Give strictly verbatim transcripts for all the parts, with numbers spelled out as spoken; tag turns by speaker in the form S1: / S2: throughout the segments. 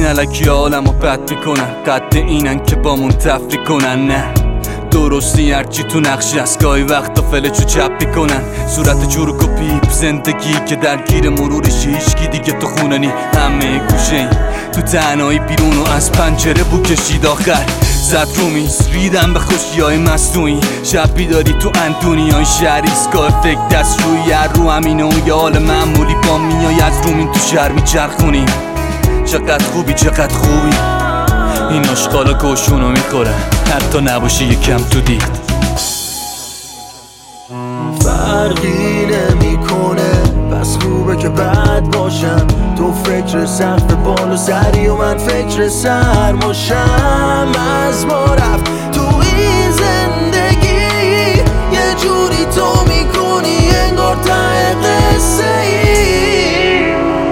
S1: الکی حالمو بد میکنن، قد اینن که بامون تفریح کنن. نه درستی هرچی تو نقش است، گاهی وقتا فلجو چپ میکنن. صورت چروک و پیپ زندگی که درگیر مرورش، هیچکی دیگه تو خونه نی، همه گوشه این تو تنهایی بیرون و از پنجره بو کشید آخر زد رو میز. ریدم به خوشی های مصنوعی، شب بیداری تو اندونی های شهری، اسکای فکر دست روی هر رو همینه و یه حال معمولی با میای از رومین تو شهر میچرخونیم. چقدر خوبی چقدر خوبی، این اشغالا گوشونو میخوره حتی نباشی یکم تو دید.
S2: فرقی نمیکنه پس خوبه که بد باشم، تو فکر سقف بال و سری و من فکر سرماشم. از ما رفت تو این زندگی یه جوری تو میکنی انگار ته قصه ای.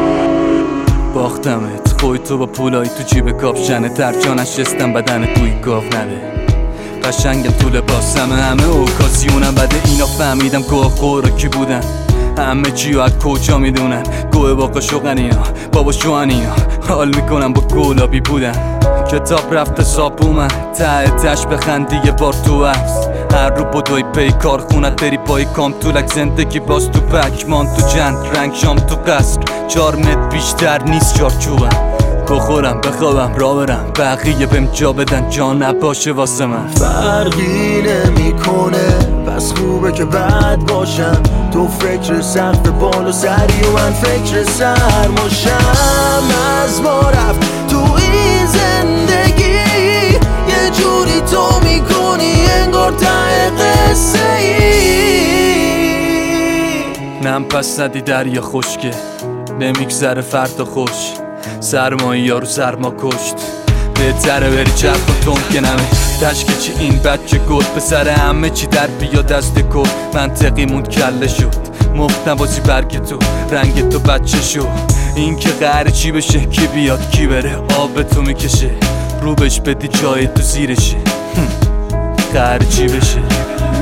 S1: باختمت خوی تو با پولایی تو جیب کاپشنه، ترجانش شستم بدن توی گاف نده. قشنگم تو لباسم همه اوکاسیونم، بده اینا فهمیدم گوه خورا کی بودن، همه چیو از کجا میدونن. گوه باقا شوقن اینا بابا شوهن اینا، حال میکنم با گلابی بودن. کتاب رفته ساب اومد ته تش بخندی یه بار تو عکس، هر رو بدوی پی کار خونت بری پای کام طولک زندگی باز تو پکمان تو جند رنگ شام تو قصر، چار متر بیشتر نیست چارچوبم. بخورم بخوابم را برم بقیه بهم جا بدن، جا نباشه واسه من.
S2: فرقی نمیکنه پس خوبه که بد باشم، تو فکر سقف بال و سری و من فکر سرماشم. از ما رفت تو این زندگی یه جوری تو میکنی انگار ته قصه ای.
S1: نم پس ندی دریا خشکه نمیگذره فردا خوش، سرمایی یارو سرما کشت. بهتره بری چرخ و تون که نمه تشکه چی این بچه گل به سر همه چی در بیا دست کل. منطقی موند کله شد مفت نبازی برگ تو رنگ تو بچه شو. این که قهر چی بشه کی بیاد کی بره آب تو میکشه، رو بش بدی جای تو زیرشه. قهر چی بشه